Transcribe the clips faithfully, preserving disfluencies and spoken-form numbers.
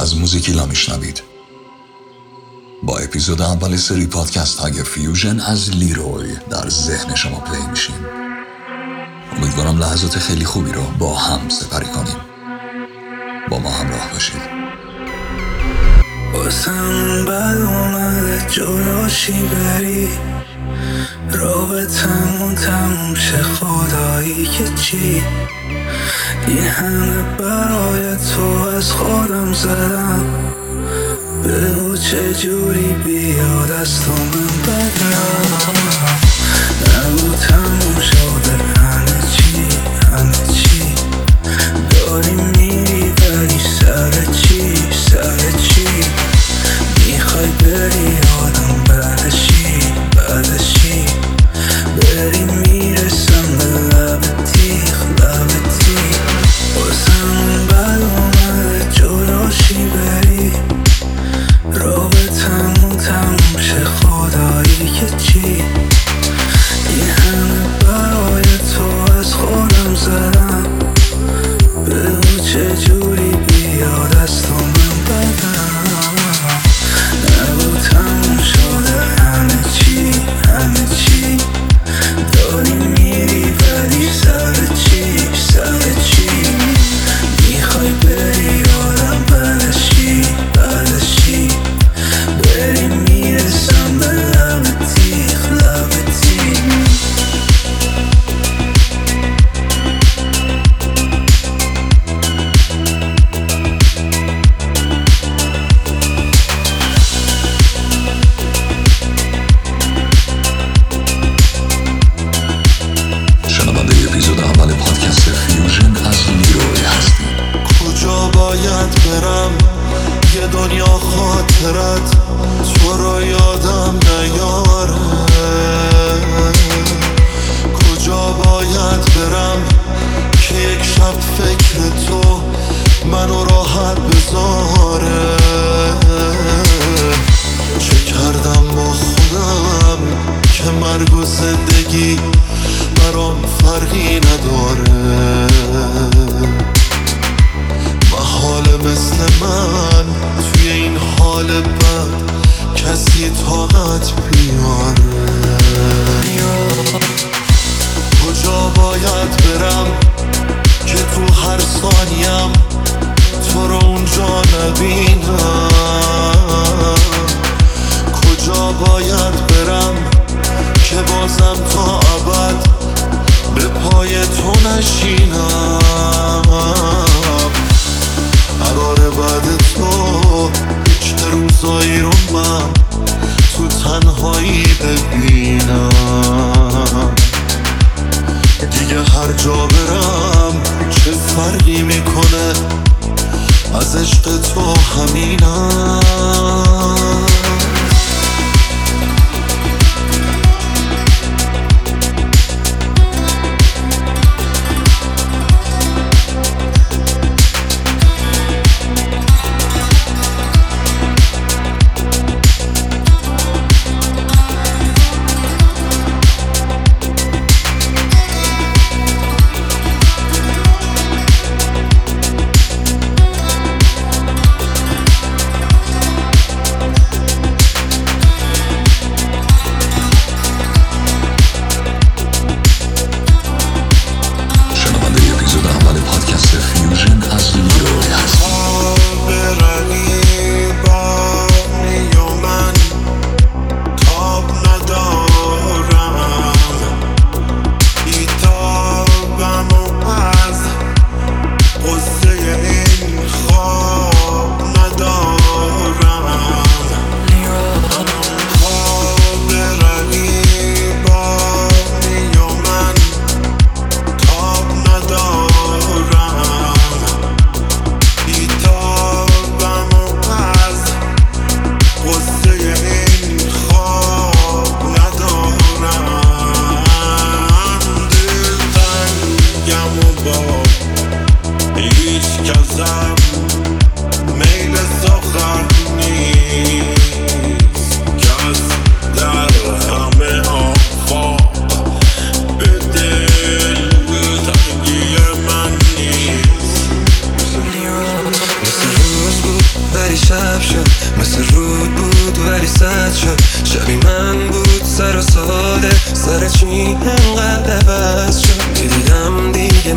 از موزیکیلا میشنوید. با اپیزود اول سری پادکست های فیوژن از لیروی در ذهن شما پلی میشیم. امیدوارم لحظات خیلی خوبی رو با هم سپری کنیم. با ما همراه باشید. واسم بد اومده جداشی بری، رابطمون تموم شه خدایی که چی، این همه برای تو از خودم زدم، بگو چجوری بیاد از تو من بدم. نگو تموم شده همه چی همه چی، داری میری ولی سر چی سر چی، میخوای بری آدم بعدشی بعدشی، بری میرسم به لب تیخ لب تیخ. واسم بد اومده جداشی بری، رابطمون تموم شه خدایی که چی، این همه برای تو از خودم زدم، بگو چجوری بیاد از تو من بدم. نگو تموم شده همه چی همه چی، داری میری ولی سر چی سر چی، میخوای بری آدم بعدشی بعدشی، بری میرسم به لب تیخ لب تیخ. شنونده اپیزود اول پادکست فیوژن از لیروی هستیم. کجا باید برم یه دنیا خاطرت تو رو یادم نیاره، کجا باید برم که یک شب فکر تو منو راحت بذاره، چه کردم با خودم که مرگ و زندگی برام فرقی نداره، محاله مثل من توی این حال بد کسی طاقت بیاره. کجا باید برم که تو هر ثانیم تو رو اونجا نبینم، کجا باید برم که بازم تا ابد به پای تو نشینم، قراره بعد تو چه روزایی رو من تو تنهایی ببینم، دیگه هر جا برم چه فرقی میکنه از عشق تو همینم.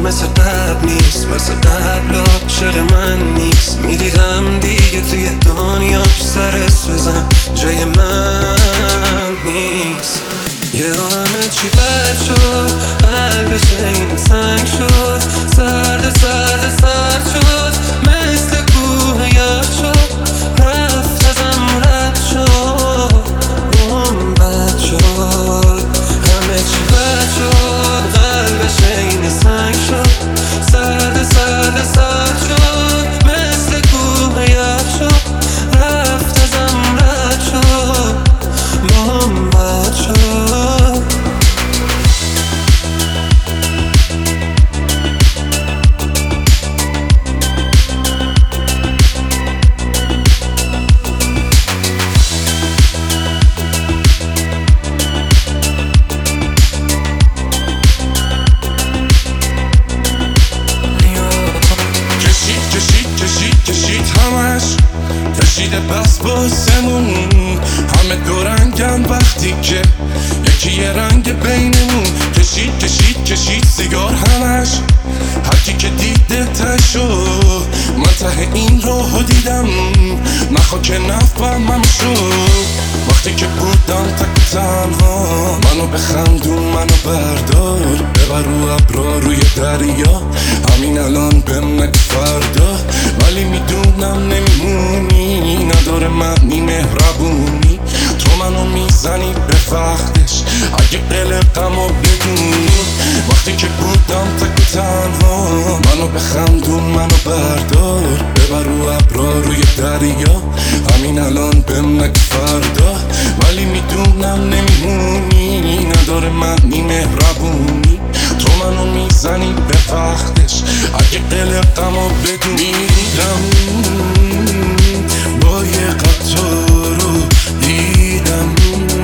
مثل قبل نیست، مثل قبل عاشق من نیست. میدیدم دیگه توی دنیاش سرس بزن جای من نیست. یه همه چی بد شد، قلبش این سنگ شد، سرد سرد سرد شد، مثل کوه یخ شد، رفت ازم رد شد، اون بد شد. همه چی بد شد، قلبش این سنگ شد، سرد سرد سرد شد، مثل کوه یخ شد، رفت ازم رد شد، اون بد شد. کشیده بس باسمون همه دو رنگن وقتی که یکی یه رنگ بینمون. کشید کشید کشید سیگار همش هرکی که دیده تشو. من ته این راهو دیدم من خاک نفهم هم شد. وقتی که بودم تک تنها منو بخندون منو بردار ببر رو ابرا روی دریا. همین الان بهم نگو فردا ولی میدونم نمیمونی. نداره معنی مهربونی تو منو میزنی به وقتش اگه قلقمو بدونی. وقتی که بودم تک تنها منو بخندون منو بردار ببر رو ابرا روی دریا. همین الان بهم نگو فردا ولی میدونم نمیمونی. نداره معنی مهربونی تو منو میزنی به وقتش اگه قلقمو بدونی. میرم با یه قطار رو دیدم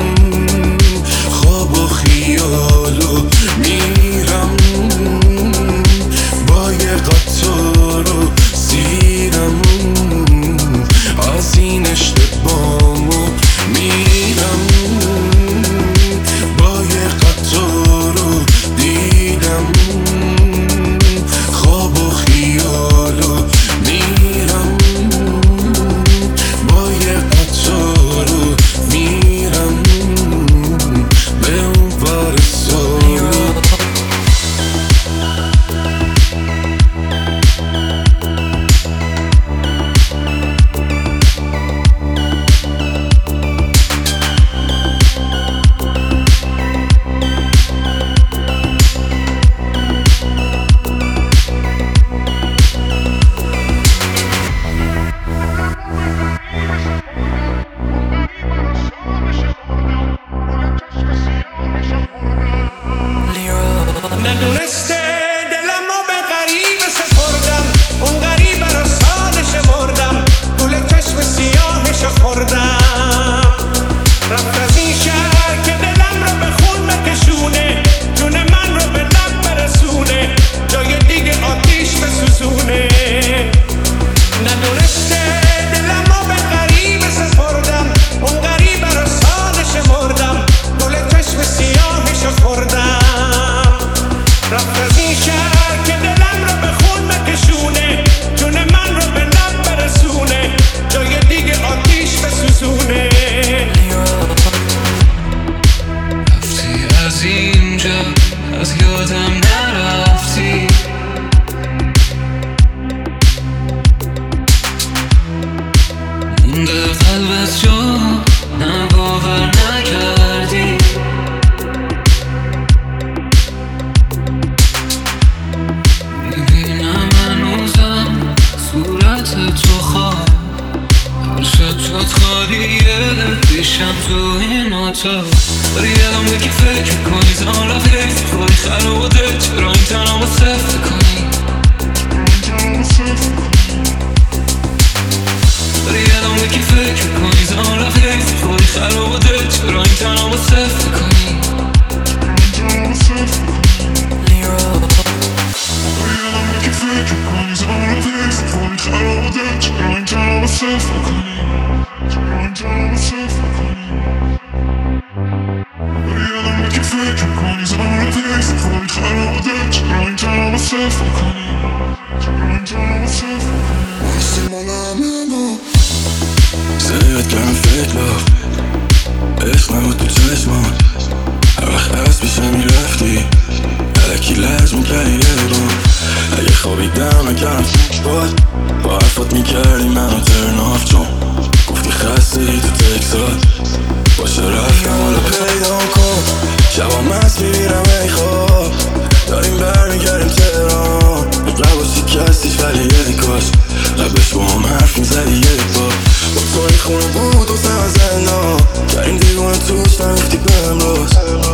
خواب و خیالو. میرم با یه قطار رو سیرم از این اشتباهمو. میرم با یه قطار رو دیدم خواب و خیالو. میرم با یه قطار رو میرم به اون ور سالو. ندونسته دلمو به غریبه سپردم، اون غریبه رو سادش مردم، گل چشم سیاهش خوردم. رفت از این شهر که دلم رو به خون بکشونه، جون من رو به لب برسونه، جای دیگه آتیش بسوزونه. ندونسته دلمو به غریبه سپردم، اون غریبه رو سادش مردم، گل چشم سیاهش خوردم. رفت از این شهر که دلم رو به خون بکشونه، جون من رو به لب برسونه، جای دیگه آتیش بسوزونه. رفتی از اینجا از یادم نرفتی، مونده قلبت جا نه باور نکردی. میبینم هنوزم صورت تو خواب، هر شب جات خالیه پیشم تو این اتاق. داری یادم بگی فکر کنی زمان رفت خواهی خراباده، چرا این تنها با صفر کنی. داری یادم بگی فکر کنی زمان رفت خواهی خراباده، چرا این تنها با صفر کنی. Myself, فکر میکنی ضرورت نیست خواهی خرابده چرا اینجا با صفر کنی چرا اینجا با صفر کنی واسه مالم زیاد کردم فکر لاف عشق نبود تو چشمان هر وقت از پیشم میرفتی الکی لج میکردی یه بار اگه خوابیدم نکردم فکر باد با حرفات میکردی منو ترناف چون گفتی خسته ای تو تکسات باشه رفتم حالا پیدا کن شبا مست میبینم ای خواب داریم برمیگردیم تهران قبل باشی کستیش ولی یه کاش قبلش با هم حرف میزدی یک بار با تو این خونه بود و سم زندان کردیم دیوانه توش نمیفتی بهم روز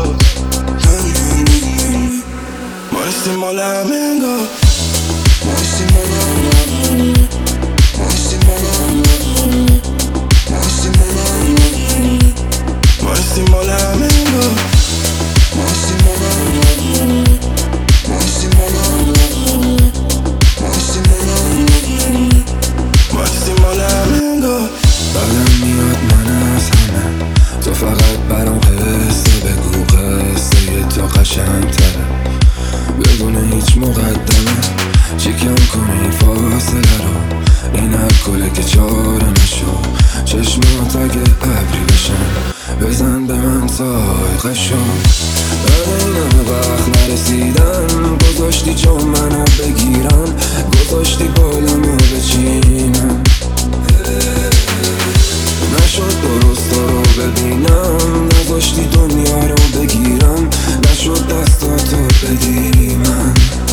ما نیستیم مال همه انگار ما نیستیم مال همه ما نیستیم مال همه ما نیستیم مال همه ما نیستیم مال همه انگار ما نیستیم مال همه ما نیستیم مال همه ما نیستیم مال همه ما نیستیم مال همه انگار بعدم میاد من از همه تو فقط برام قصه بگو قصه یه تا قشنگ‌تره بدون هیچ مقدمه چیکم کنی فاصله رو این الکله که چاره نشو چشمات اگه ابری بشن بزن به من سایقشو بعد این همه وقت نرسیدم گذاشتی جا منو بگیرم گذاشتی بالمو بچینم نشد درست رو ببینم نذاشتی دنیا رو بگیرم نشد دستاتو بدی من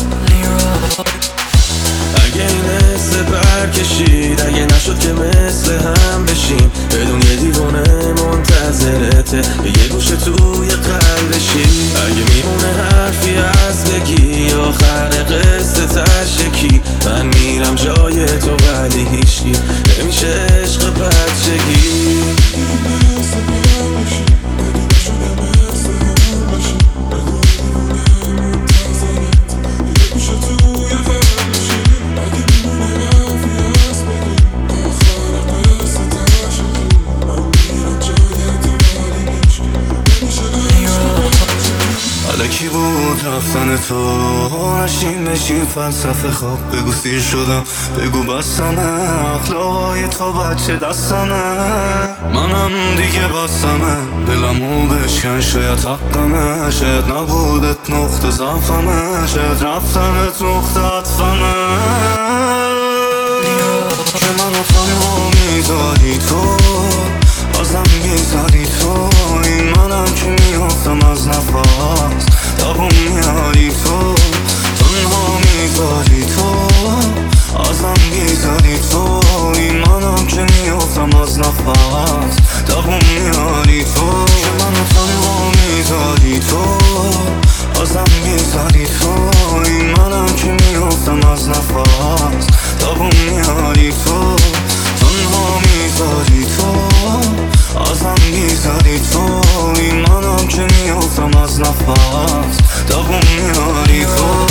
اگه این حسه برکشید اگه نشد که مثل هم بشیم بدون یه دیوانه منتظرته یه گوشه توی قلبشی اگه میمونه حرفی از بگی آخر قصه تشکی من میرم جای تو ولی هیچکی نمیشه عشق بچگی الکی بود رفتن تو نشین نشین فلسفه خواب بگو سیر شدم بگو بستمه اخلاقای تو بچه دستمه منم دیگه بستمه دلمو بشکن شاید حقمه شاید نبودت نقطه ضعفمه شاید رفتنت نقطه عطفمه که منو تنها میذاری تو بازم میذاری تو این منم که میافتم از نفس دبون میاری تو تنها میذاری تو ازم میذاری تو این منم که میافتم از نفس دبون میاری تو که منو تنها میذاری تو ازم میذاری تو این منم که میافتم از نفس دبون میاری تو تنها میذاری تو ازم میذاری تو این منم که میافتم از نفس دبون میاری تو